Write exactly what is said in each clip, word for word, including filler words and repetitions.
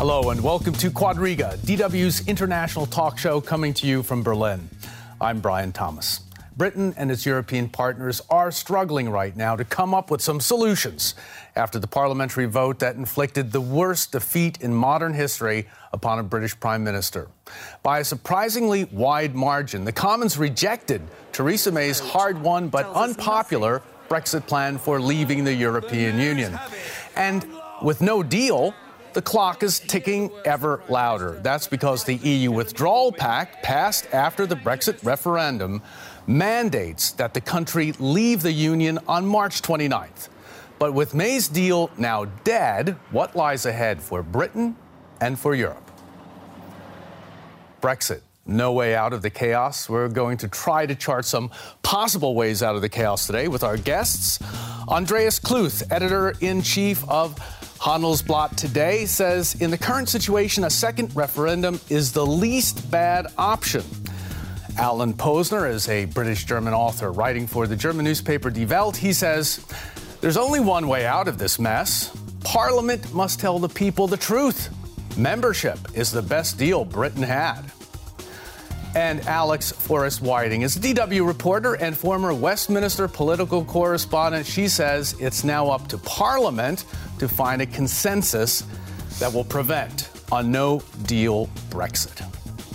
Hello and welcome to Quadriga, D W's international talk show coming to you from Berlin. I'm Brian Thomas. Britain and its European partners are struggling right now to come up with some solutions after the parliamentary vote that inflicted the worst defeat in modern history upon a British Prime Minister. By a surprisingly wide margin, the Commons rejected Theresa May's hard-won but unpopular Brexit plan for leaving the European Union. And with no deal, the clock is ticking ever louder. That's because the E U Withdrawal Pact, passed after the Brexit referendum, mandates that the country leave the Union on March twenty-ninth. But with May's deal now dead, what lies ahead for Britain and for Europe? Brexit. No way out of the chaos. We're going to try to chart some possible ways out of the chaos today with our guests. Andreas Kluth, editor-in-chief of Handelsblatt Today, says in the current situation, a second referendum is the least bad option. Alan Posner is a British-German author writing for the German newspaper Die Welt. He says there's only one way out of this mess. Parliament must tell the people the truth. Membership is the best deal Britain had. And Alex Forrest-Whiting is a D W reporter and former Westminster political correspondent. She says it's now up to Parliament to find a consensus that will prevent a no-deal Brexit.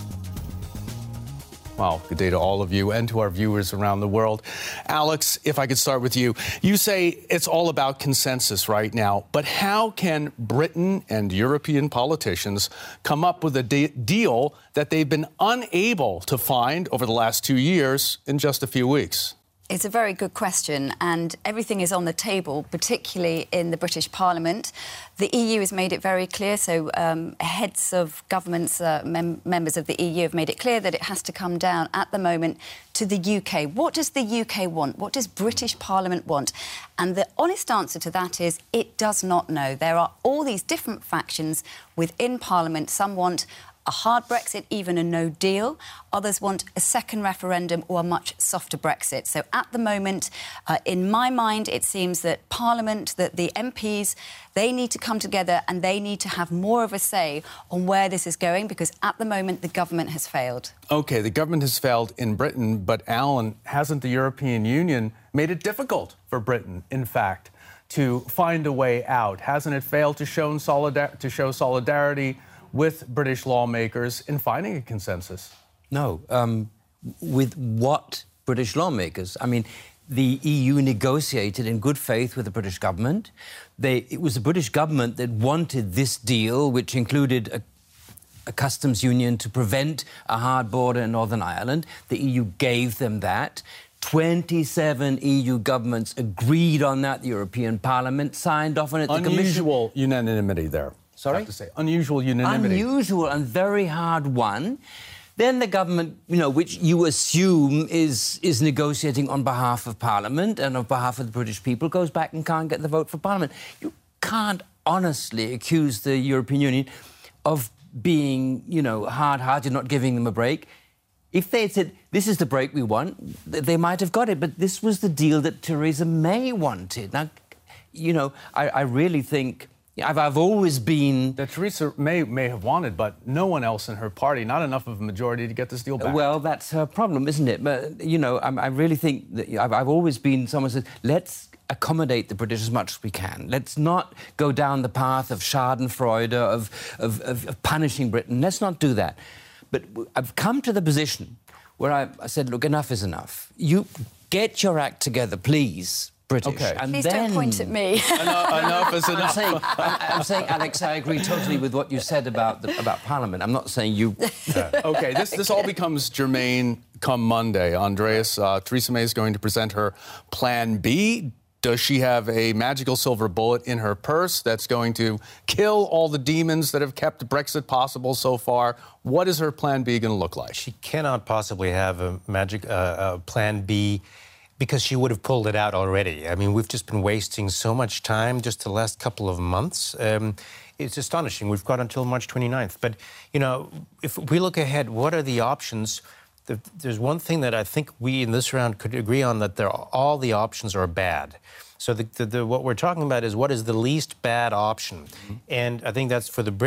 Well, good day to all of you and to our viewers around the world. Alex, if I could start with you. You say it's all about consensus right now, but how can Britain and European politicians come up with a de- deal that they've been unable to find over the last two years in just a few weeks? It's a very good question, and everything is on the table, particularly in the British Parliament. The E U has made it very clear, so um, heads of governments, uh, mem- members of the E U have made it clear that it has to come down at the moment to the U K. What does the U K want? What does British Parliament want? And the honest answer to that is it does not know. There are all these different factions within Parliament. Some want a hard Brexit, even a no deal. Others want a second referendum or a much softer Brexit. So at the moment, uh, in my mind, it seems that Parliament, that the M Ps, they need to come together and they need to have more of a say on where this is going, because at the moment, the government has failed. OK, the government has failed in Britain, but Alan, hasn't the European Union made it difficult for Britain, in fact, to find a way out? Hasn't it failed to show, solidar- to show solidarity with British lawmakers in finding a consensus? No. Um, with what British lawmakers? I mean, the E U negotiated in good faith with the British government. They, it was the British government that wanted this deal, which included a, a customs union to prevent a hard border in Northern Ireland. The E U gave them that. twenty-seven E U governments agreed on that. The European Parliament signed off on it. The Unusual Commission... unanimity there. Sorry? I have to say, unusual unanimity. Unusual and very hard one. Then the government, you know, which you assume is is negotiating on behalf of Parliament and on behalf of the British people, goes back and can't get the vote for Parliament. You can't honestly accuse the European Union of being, you know, hard-hearted, not giving them a break. If they had said, this is the break we want, they might have got it. But this was the deal that Theresa May wanted. Now, you know, I, I really think... I've, I've always been... That Theresa May may have wanted, but no one else in her party, not enough of a majority to get this deal back. Well, that's her problem, isn't it? But, you know, I, I really think that I've, I've always been someone who says, let's accommodate the British as much as we can. Let's not go down the path of schadenfreude, of, of, of, of punishing Britain. Let's not do that. But I've come to the position where I, I said, look, enough is enough. You get your act together, please, British. Okay. And Please then... don't point at me. enough, enough is enough. I'm saying, I'm, I'm saying, Alex, I agree totally with what you said about the, about Parliament. I'm not saying you... Yeah. OK, this, this all becomes germane come Monday. Andreas, uh, Theresa May is going to present her Plan B. Does she have a magical silver bullet in her purse that's going to kill all the demons that have kept Brexit possible so far? What is her Plan B going to look like? She cannot possibly have a magic uh, a Plan B, because she would have pulled it out already. I mean, we've just been wasting so much time just the last couple of months. Um, it's astonishing. We've got until March twenty-ninth. But, you know, if we look ahead, what are the options? There's one thing that I think we in this round could agree on, that there are, all the options are bad. So the, the, the, what we're talking about is what is the least bad option. Mm-hmm. And I think that's for the Brits.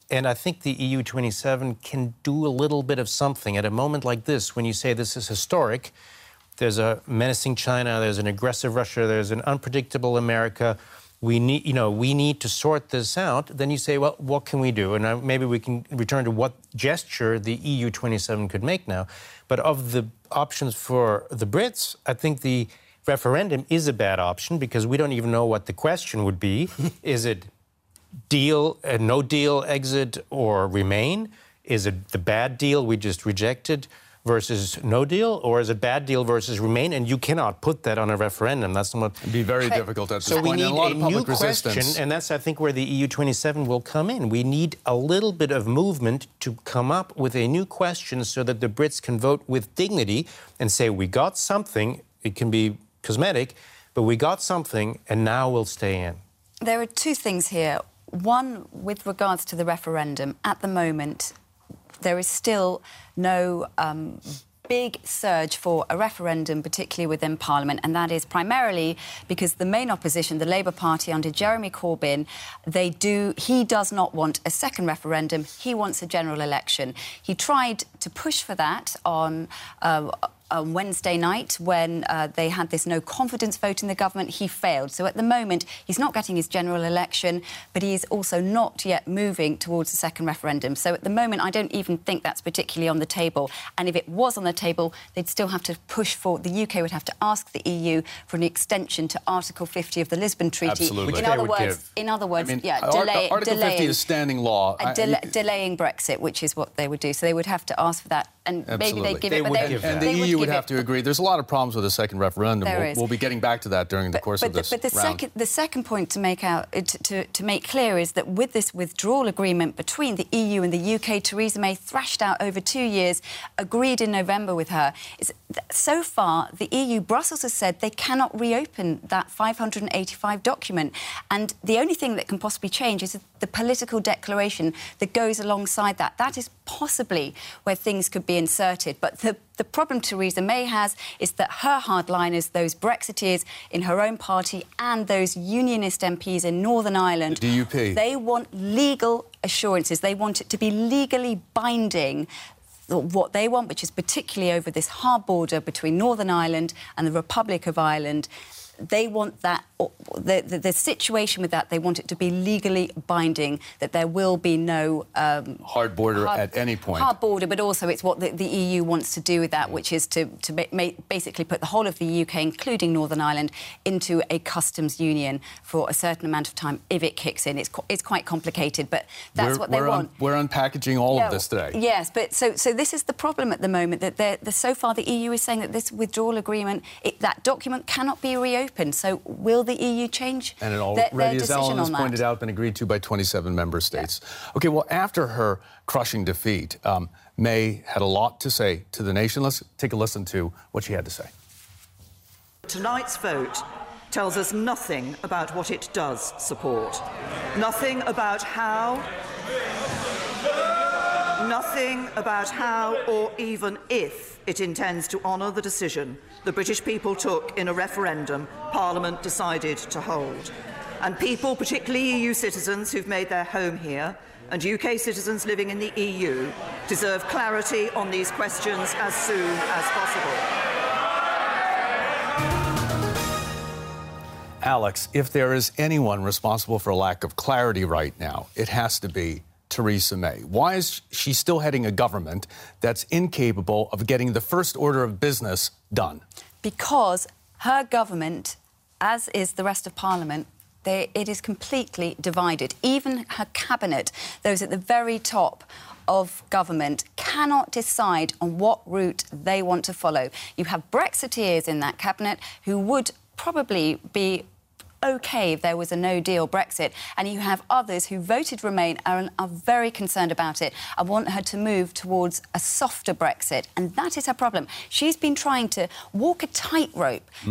And I think the E U twenty-seven can do a little bit of something at a moment like this, when you say this is historic. There's a menacing China, there's an aggressive Russia, there's an unpredictable America. We need, you know, we need to sort this out. Then you say, well, what can we do? And uh, maybe we can return to what gesture the E U twenty-seven could make now. But of the options for the Brits, I think the referendum is a bad option because we don't even know what the question would be. Is it deal, a no deal exit or remain? Is it the bad deal we just rejected versus no deal, or is it bad deal versus remain? And you cannot put that on a referendum. That's not. It'd be very difficult at this so point. we need and a lot a of public new resistance. question, and that's, I think, where the E U twenty-seven will come in. We need a little bit of movement to come up with a new question so that the Brits can vote with dignity and say, we got something. It can be cosmetic, but we got something, and now we'll stay in. There are two things here. One, with regards to the referendum, at the moment, there is still no um, big surge for a referendum, particularly within Parliament, and that is primarily because the main opposition, the Labour Party under Jeremy Corbyn, they do, he does not want a second referendum. He wants a general election. He tried to push for that on Uh, on Wednesday night when uh, they had this no confidence vote in the government. He failed. So at the moment, he's not getting his general election, but he is also not yet moving towards a second referendum. So at the moment, I don't even think that's particularly on the table. And if it was on the table, they'd still have to push for, the U K would have to ask the E U for an extension to Article fifty of the Lisbon Treaty. Absolutely. In Which other they would words, give. in other words, I mean, yeah, Ar- delay, Article delaying, fifty is standing law. uh, del- delaying Brexit, which is what they would do. So they would have to ask for that. And Absolutely. maybe they'd give They it, but would they, give And that. the they E would U would give have it. to agree. There's a lot of problems with the second referendum. There We'll, is. we'll be getting back to that during the But, course but of this the, but the round. second, the second point to make out to, to, to make clear is that with this withdrawal agreement between the E U and the U K, Theresa May thrashed out over two years, agreed in November with her. Is so far the E U, Brussels has said they cannot reopen that five hundred eighty-five document, and the only thing that can possibly change is the political declaration that goes alongside that. That is possibly where things could be inserted, but the The problem Theresa May has is that her hardliners, those Brexiteers in her own party and those unionist M Ps in Northern Ireland, the D U P, they want legal assurances. They want it to be legally binding, what they want, which is particularly over this hard border between Northern Ireland and the Republic of Ireland. They want that, the, the, the situation with that, they want it to be legally binding, that there will be no... Um, hard border hard, at any point. Hard border, but also it's what the, the E U wants to do with that, which is to, to ma- ma- basically put the whole of the U K, including Northern Ireland, into a customs union for a certain amount of time if it kicks in. It's, it's quite complicated, but that's we're, what they we're want. Un- we're unpackaging all Yeah, of this today. Yes, but so so this is the problem at the moment, that they're, the, so far the E U is saying that this withdrawal agreement, it, that document cannot be reopened. So will the E U change And it their, already, their as decision Alan has on that? pointed out, been agreed to by twenty-seven member states. Yeah. OK, well, after her crushing defeat, um, May had a lot to say to the nation. Let's take a listen to what she had to say. Tonight's vote tells us nothing about what it does support. Nothing about how... Nothing about how or even if it intends to honour the decision the British people took in a referendum Parliament decided to hold. And people, particularly E U citizens who've made their home here, and U K citizens living in the E U, deserve clarity on these questions as soon as possible. Alex, if there is anyone responsible for a lack of clarity right now, it has to be Theresa May. Why is she still heading a government that's incapable of getting the first order of business done? Because her government, as is the rest of Parliament, they, it is completely divided. Even her cabinet, those at the very top of government, cannot decide on what route they want to follow. You have Brexiteers in that cabinet who would probably be OK if there was a no-deal Brexit, and you have others who voted Remain and are very concerned about it and want her to move towards a softer Brexit, and that is her problem. She's been trying to walk a tightrope mm. for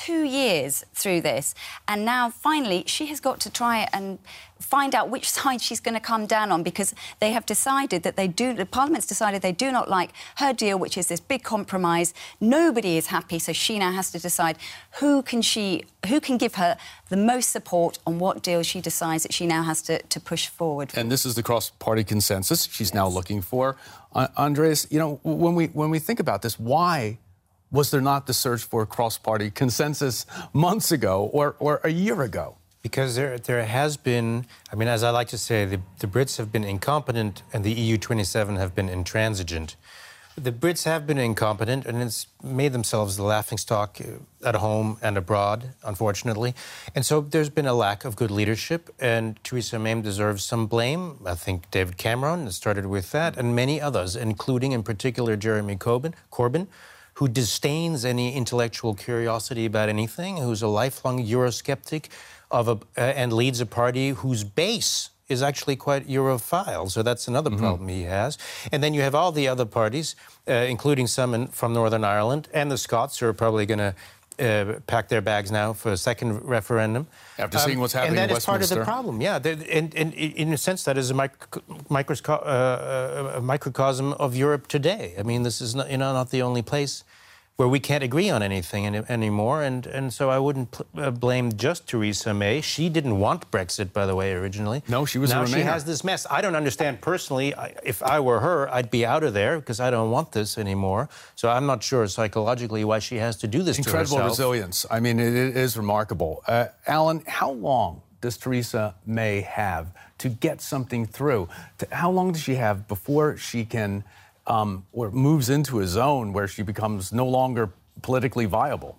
two years through this, and now finally she has got to try and find out which side she's going to come down on, because they have decided that they do, the Parliament's decided they do not like her deal, which is this big compromise. Nobody is happy, so she now has to decide who can she, who can give her the most support on what deal she decides that she now has to, to push forward. And this is the cross-party consensus she's yes. now looking for. Uh, Andreas, you know, when we when we think about this, why was there not the search for a cross-party consensus months ago or, or a year ago? Because there, there has been, I mean, as I like to say, the, the Brits have been incompetent and the E U twenty-seven have been intransigent. The Brits have been incompetent and it's made themselves the laughingstock at home and abroad, unfortunately. And so there's been a lack of good leadership, and Theresa May deserves some blame. I think David Cameron started with that, and many others, including in particular Jeremy Corbyn, Corbyn, who disdains any intellectual curiosity about anything, who's a lifelong Eurosceptic, of a, uh, and leads a party whose base is actually quite Europhile. So that's another mm-hmm. problem he has. And then you have all the other parties, uh, including some in, from Northern Ireland, and the Scots, who are probably going to uh, pack their bags now for a second referendum. After seeing um, what's happening in Westminster. And that is part of the problem, yeah. And, and in a sense, that is a micro, microsco- uh, a microcosm of Europe today. I mean, this is not, you know, not the only place where we can't agree on anything any, anymore. And, and so I wouldn't pl- uh, blame just Theresa May. She didn't want Brexit, by the way, originally. No, she was now a Remainer. She has this mess. I don't understand personally. I, if I were her, I'd be out of there because I don't want this anymore. So I'm not sure psychologically why she has to do this Incredible to herself. resilience. I mean, it, it is remarkable. Uh, Alan, how long does Theresa May have to get something through? To, how long does she have before she can... Um, or moves into a zone where she becomes no longer politically viable?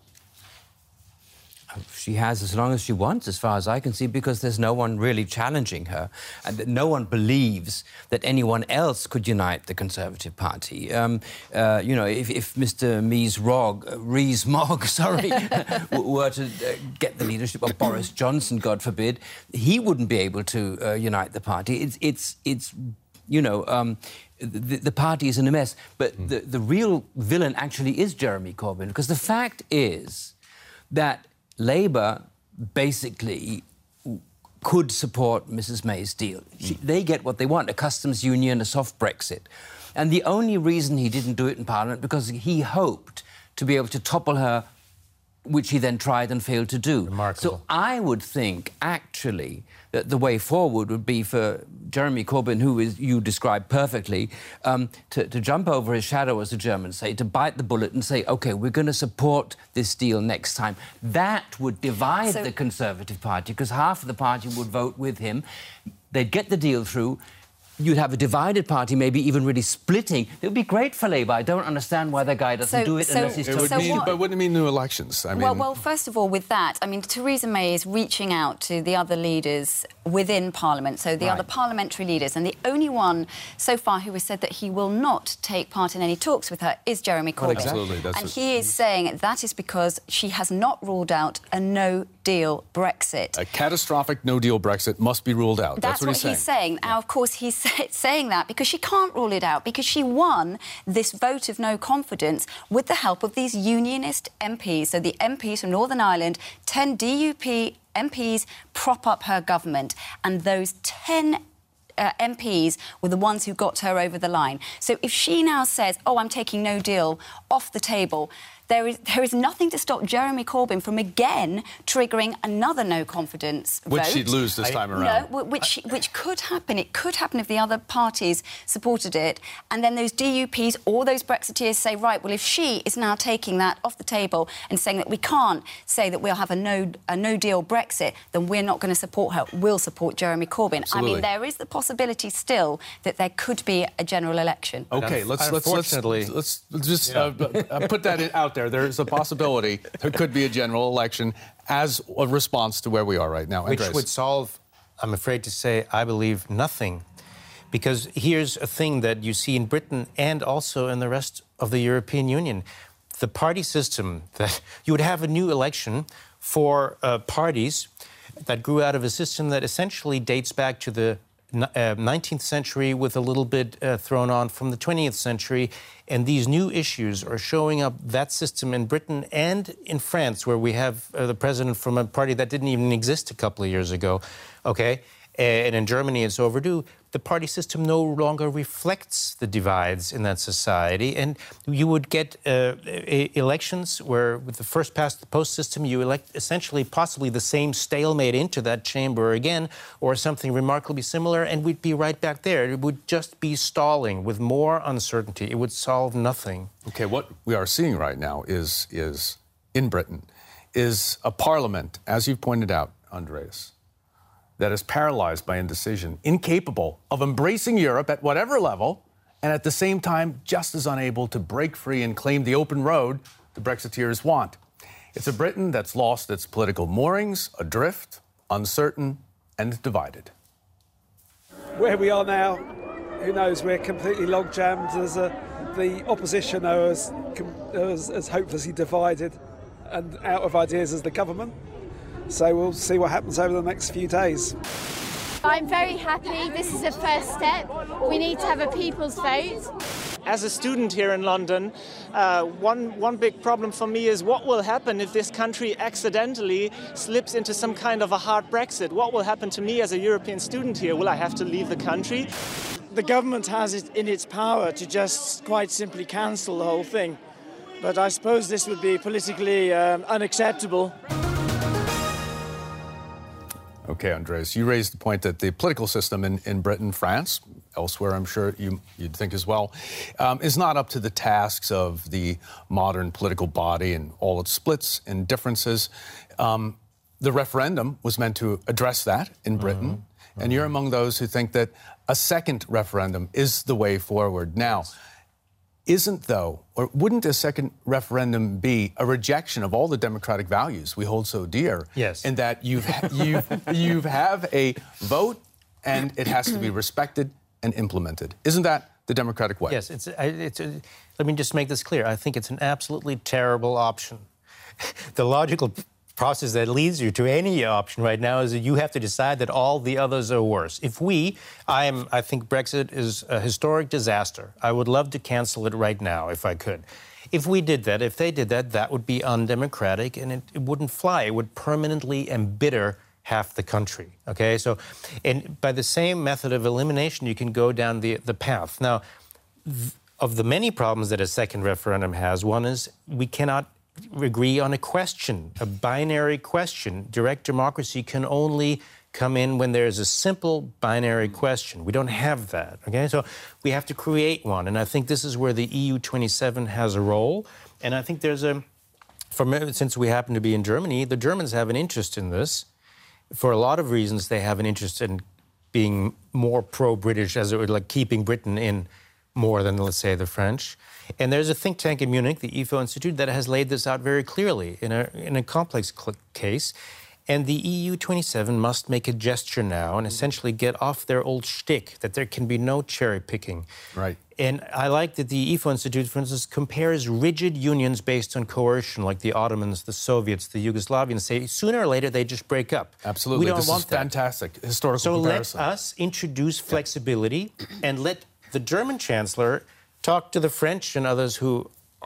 She has as long as she wants, as far as I can see, because there's no one really challenging her, and that no one believes that anyone else could unite the Conservative Party. Um, uh, you know, if, if Mister Rees-Mogg, uh, Rees-Mogg, sorry, were to uh, get the leadership of Boris Johnson, God forbid, he wouldn't be able to uh, unite the party. It's, it's, it's, you know. Um, The, the party is in a mess. But mm. the, the real villain actually is Jeremy Corbyn, because the fact is that Labour basically could support Missus May's deal. She, mm. They get what they want, a customs union, a soft Brexit. And the only reason he didn't do it in Parliament, because he hoped to be able to topple her, which he then tried and failed to do. Remarkable. So I would think, actually, that the way forward would be for Jeremy Corbyn, who is, you described perfectly, um, to, to jump over his shadow, as the Germans say, to bite the bullet and say, OK, we're going to support this deal next time. That would divide so... the Conservative Party, because half of the party would vote with him. They'd get the deal through. You'd have a divided party, maybe even really splitting. It would be great for Labour. I don't understand why the guy doesn't so, do it so, unless he's... It would so mean, what? But wouldn't it mean new elections? I mean... Well, well, first of all, with that, I mean, Theresa May is reaching out to the other leaders within Parliament, so the right. other parliamentary leaders, and the only one so far who has said that he will not take part in any talks with her is Jeremy Corbyn. Well, absolutely. That's and a... he is saying that is because she has not ruled out a no-deal Brexit. A catastrophic no-deal Brexit must be ruled out. That's, That's what, what he's saying. he's saying. Now, of course, he's saying that because she can't rule it out, because she won this vote of no confidence with the help of these unionist M Ps. So the M Ps from Northern Ireland, ten D U P M Ps prop up her government, and those ten uh, M Ps were the ones who got her over the line. So if she now says, oh, I'm taking no deal off the table, There is, there is nothing to stop Jeremy Corbyn from again triggering another no-confidence vote. Which she'd lose this time around. No, which, which could happen. It could happen if the other parties supported it. And then those D U Ps, all those Brexiteers say, right, well, if she is now taking that off the table and saying that we can't say that we'll have a no a no-deal Brexit, then we're not going to support her. We'll support Jeremy Corbyn. Absolutely. I mean, there is the possibility still that there could be a general election. OK, let's, let's, let's, let's, let's just yeah. uh, put that in, out there. There is a possibility there could be a general election as a response to where we are right now. Which Andreas. would solve, I'm afraid to say, I believe, nothing. Because here's a thing that you see in Britain and also in the rest of the European Union. The party system, that you would have a new election for uh, parties that grew out of a system that essentially dates back to the uh, nineteenth century with a little bit uh, thrown on from the twentieth century. And these new issues are showing up, that system in Britain and in France, where we have uh, the president from a party that didn't even exist a couple of years ago, okay? And in Germany, it's overdue. The party system no longer reflects the divides in that society. And you would get uh, elections where, with the first past the post system, you elect essentially possibly the same stalemate into that chamber again, or something remarkably similar, and we'd be right back there. It would just be stalling with more uncertainty. It would solve nothing. Okay, what we are seeing right now is, is in Britain, is a parliament, as you pointed out, Andreas, that is paralyzed by indecision, incapable of embracing Europe at whatever level, and at the same time just as unable to break free and claim the open road the Brexiteers want. It's a Britain that's lost its political moorings, adrift, uncertain, and divided. Where we are now, who knows, we're completely log-jammed. As a, the opposition are as, as, as hopelessly divided and out of ideas as the government. So we'll see what happens over the next few days. I'm very happy. This is a first step. We need to have a people's vote. As a student here in London, uh, one, one big problem for me is what will happen if this country accidentally slips into some kind of a hard Brexit? What will happen to me as a European student here? Will I have to leave the country? The government has it in its power to just quite simply cancel the whole thing. But I suppose this would be politically um, unacceptable. Okay, Andreas, you raised the point that the political system in, in Britain, France, elsewhere I'm sure you, you'd think as well, um, is not up to the tasks of the modern political body and all its splits and differences. Um, the referendum was meant to address that in Britain, mm-hmm. and mm-hmm. you're among those who think that a second referendum is the way forward. Now, yes. Isn't, though, or wouldn't a second referendum be a rejection of all the democratic values we hold so dear? Yes. In that you've you you have a vote and it has to be respected and implemented. Isn't that the democratic way? Yes. It's. It's. A, let me just make this clear. I think it's an absolutely terrible option. The logical process that leads you to any option right now is that you have to decide that all the others are worse. If we, I am, I think Brexit is a historic disaster. I would love to cancel it right now if I could. If we did that, if they did that, that would be undemocratic and it, it wouldn't fly. It would permanently embitter half the country, okay? So, and by the same method of elimination, you can go down the, the path. Now, th- of the many problems that a second referendum has, one is we cannot agree on a question, a binary question. Direct democracy can only come in when there's a simple binary question. We don't have that, okay? So we have to create one, and I think this is where the E U twenty-seven has a role, and I think there's a, from, since we happen to be in Germany, the Germans have an interest in this. For a lot of reasons, they have an interest in being more pro-British, as it would, like keeping Britain in more than, let's say, the French. And there's a think tank in Munich, the I F O Institute, that has laid this out very clearly in a, in a complex cl- case. And the E U twenty-seven must make a gesture now and essentially get off their old shtick, that there can be no cherry picking. Right. And I like that the I F O Institute, for instance, compares rigid unions based on coercion, like the Ottomans, the Soviets, the Yugoslavians, say sooner or later they just break up. Absolutely. We don't this want is that. Fantastic historical so comparison. So let us introduce flexibility and let the German Chancellor talk to the French and others who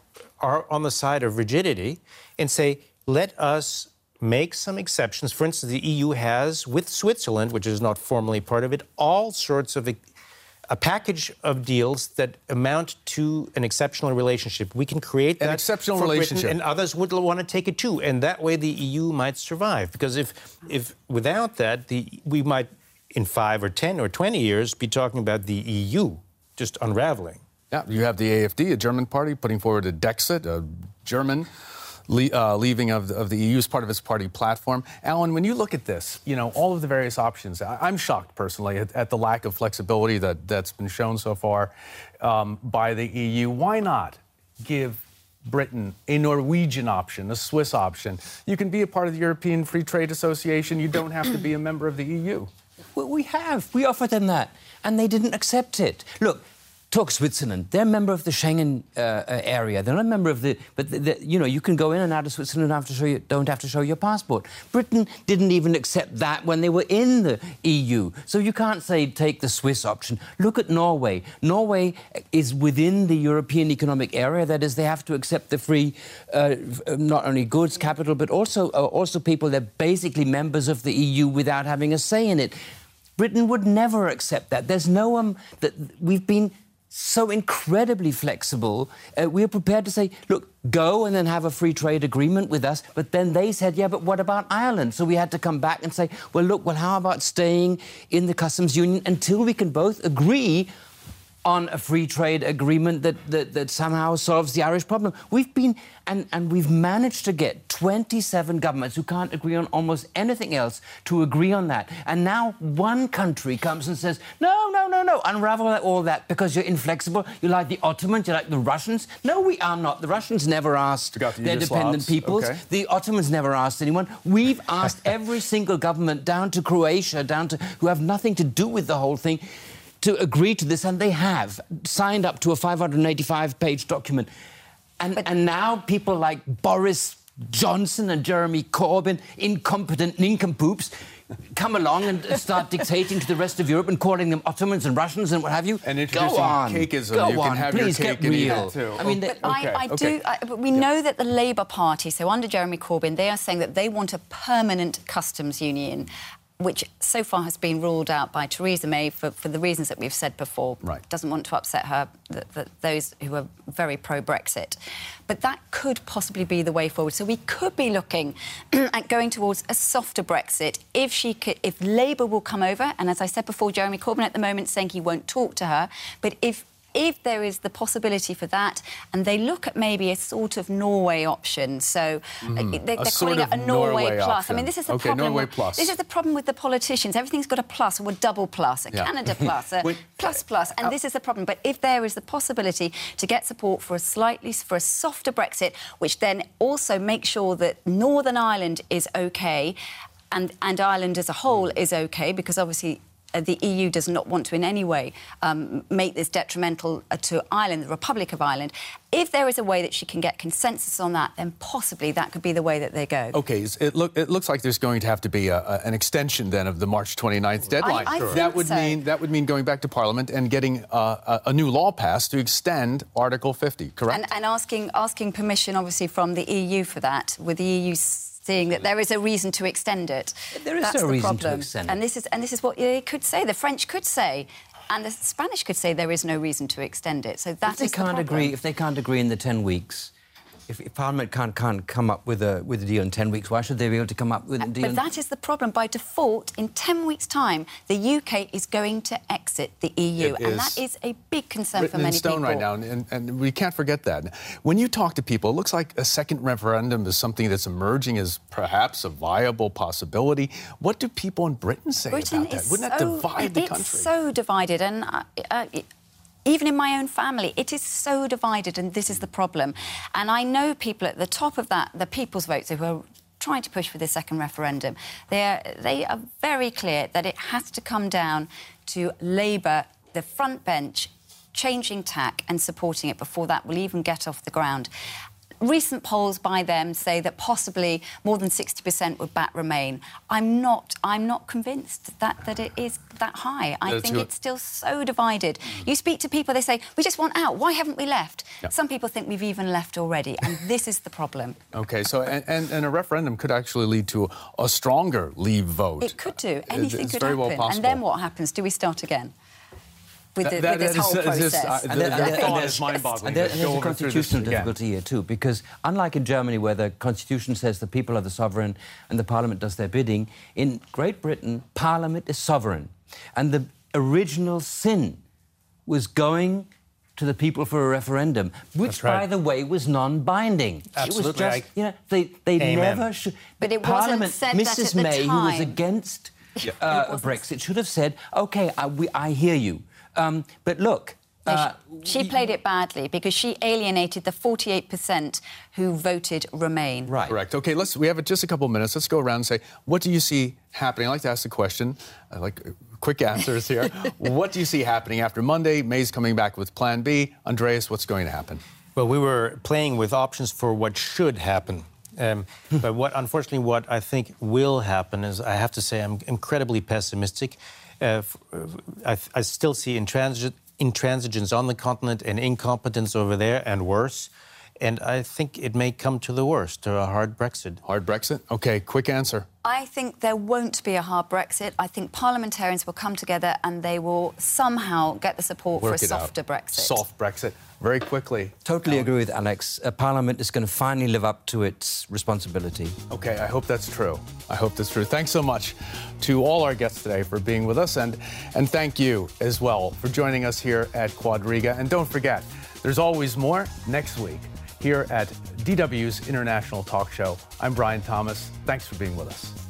are on the side of rigidity and say, let us make some exceptions. For instance, the E U has, with Switzerland, which is not formally part of it, all sorts of, a, a package of deals that amount to an exceptional relationship. We can create that an exceptional for relationship. Britain, and others would want to take it too. And that way the E U might survive. Because if, if without that, the, we might, in five or ten or twenty years, be talking about the E U just unraveling. Yeah, you have the A F D, a German party, putting forward a Dexit, a German le- uh, leaving of the, of the E U as part of its party platform. Alan, when you look at this, you know, all of the various options, I- I'm shocked personally at, at the lack of flexibility that, that's been shown so far um, by the E U. Why not give Britain a Norwegian option, a Swiss option? You can be a part of the European Free Trade Association. You don't have to be a member of the E U. Well, we have. We offered them that, and they didn't accept it. Look, talk Switzerland. They're a member of the Schengen uh, area. They're not a member of the... But, the, the, you know, you can go in and out of Switzerland and have to show you, don't have to show your passport. Britain didn't even accept that when they were in the E U. So you can't say take the Swiss option. Look at Norway. Norway is within the European Economic Area. That is, they have to accept the free, uh, not only goods, capital, but also, uh, also people. They're basically members of the E U without having a say in it. Britain would never accept that. There's no one... Um, that we've been... so incredibly flexible. Uh, we were prepared to say, look, go and then have a free trade agreement with us. But then they said, yeah, but what about Ireland? So we had to come back and say, well, look, well, how about staying in the customs union until we can both agree on a free trade agreement that, that, that somehow solves the Irish problem. We've been, and, and we've managed to get twenty-seven governments who can't agree on almost anything else to agree on that. And now one country comes and says, no, no, no, no, unravel all that because you're inflexible. You like the Ottomans, you like the Russians. No, we are not. The Russians never asked the their dependent peoples. Okay. The Ottomans never asked anyone. We've asked every single government down to Croatia, down to who have nothing to do with the whole thing, to agree to this, and they have signed up to a five hundred eighty-five page document. And, and now people like Boris Johnson and Jeremy Corbyn, incompetent nincompoops, come along and start dictating to the rest of Europe and calling them Ottomans and Russians and what have you. And introducing Go on. cakeism. Go you on. can have Please your cake get and eat real. it too. I mean, but they, I, I okay. do. I, but we know that the Labour Party, so under Jeremy Corbyn, they are saying that they want a permanent customs union, which so far has been ruled out by Theresa May for, for the reasons that we've said before. Right. Doesn't want to upset her, the, the, those who are very pro-Brexit. But that could possibly be the way forward. So we could be looking at going towards a softer Brexit if she could, if Labour will come over. And as I said before, Jeremy Corbyn at the moment saying he won't talk to her. But if If there is the possibility for that, and they look at maybe a sort of Norway option, so mm. they're, they're a calling it a Norway, Norway plus. option. I mean, this is the okay, problem. Norway with, plus. This is the problem with the politicians. Everything's got a plus or a double plus, a yeah. Canada plus, a Wait, plus plus, and uh, this is the problem. But if there is the possibility to get support for a slightly for a softer Brexit, which then also makes sure that Northern Ireland is okay, and and Ireland as a whole is okay, because obviously the E U does not want to in any way um, make this detrimental uh, to Ireland, the Republic of Ireland. If there is a way that she can get consensus on that, then possibly that could be the way that they go. OK, it, look, it looks like there's going to have to be a, a, an extension, then, of the March twenty-ninth deadline. I, I sure. think that would so. mean That would mean going back to Parliament and getting uh, a, a new law passed to extend Article fifty, correct? And, and asking, asking permission, obviously, from the E U for that, with the E U seeing that there is a reason to extend it. There is That's no the reason problem. to extend it. And this is and this is what they could say. The French could say, and the Spanish could say there is no reason to extend it. So that if they is the can't problem. agree, if they can't agree in the ten weeks. If, if Parliament can't, can't come up with a, with a deal in ten weeks, why should they be able to come up with a deal? But that is the problem. By default, in ten weeks' time, the U K is going to exit the E U. It and is that is a big concern written for many in stone people. right now, and, and we can't forget that. When you talk to people, it looks like a second referendum is something that's emerging as perhaps a viable possibility. What do people in Britain say Britain about that? is Wouldn't that so, divide the country? It's so divided, and uh, uh, even in my own family, it is so divided, and this is the problem. And I know people at the top of that, the people's votes, who are trying to push for this second referendum, they are, they are very clear that it has to come down to Labour, the front bench, changing tack and supporting it before that will even get off the ground. Recent polls by them say that possibly more than sixty percent would back Remain. I'm not, I'm not convinced that, that it is that high. I That's think good. it's still so divided. Mm. You speak to people, they say, we just want out. Why haven't we left? Yeah. Some people think we've even left already, and this is the problem. OK, so, and, and, and a referendum could actually lead to a stronger Leave vote. It could do. Anything it's could very happen. well possible. And then what happens? Do we start again? With, the, That- with this that is- whole is this, process. uh, And there- the- and the there- thought and is there's- mind-boggling. And there- to and go there's a over through this constitutional again. difficulty here too, because unlike in Germany, where the constitution says the people are the sovereign and the parliament does their bidding, in Great Britain, parliament is sovereign, and the original sin was going to the people for a referendum, which, right. by the way, was non-binding. Absolutely. It was just, I- you know, they they Amen. never should. But it wasn't Parliament, said that Missus at the May, who was time. against It uh, wasn't- Brexit, should have said, "OK, I, we, I hear you, um, but look." No, Uh, she, she played it badly because she alienated the forty-eight percent who voted Remain. Right. Correct. Okay, let's. We have just a couple of minutes. Let's go around and say, what do you see happening? I like to ask the question. I like quick answers here. What do you see happening after Monday? May's coming back with Plan B. Andreas, what's going to happen? Well, we were playing with options for what should happen. Um, but what, unfortunately, what I think will happen is, I have to say, I'm incredibly pessimistic. Uh, I, I still see intransigence, intransigence on the continent and incompetence over there, and worse. And I think it may come to the worst, to a hard Brexit. Hard Brexit? Okay, quick answer. I think there won't be a hard Brexit. I think parliamentarians will come together and they will somehow get the support Work for a it softer out. Brexit. Soft Brexit. Very quickly. Totally Alan. agree with Alex. Uh, Parliament is going to finally live up to its responsibility. Okay, I hope that's true. I hope that's true. Thanks so much to all our guests today for being with us, and, and thank you as well for joining us here at Quadriga. And don't forget, there's always more next week here at D W's International Talk Show. I'm Brian Thomas. Thanks for being with us.